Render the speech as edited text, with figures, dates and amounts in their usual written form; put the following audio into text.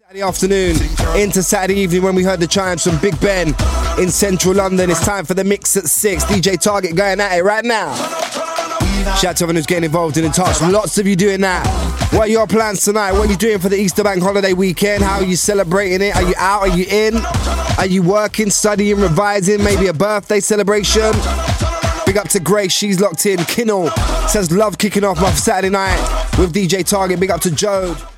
Saturday afternoon into Saturday evening when we heard the chimes from Big Ben in central London. It's time for the mix at 6. DJ Target going at it right now. Shout out to everyone who's getting involved and in touch. Lots of you doing that. What are your plans tonight? What are you doing for the Easter Bank holiday weekend? How are you celebrating it? Are you out? Are you in? Are you working, studying, revising? Maybe a birthday celebration? Big up to Grace, she's locked in. Kinnell says love kicking off my Saturday night with DJ Target. Big up to Jode.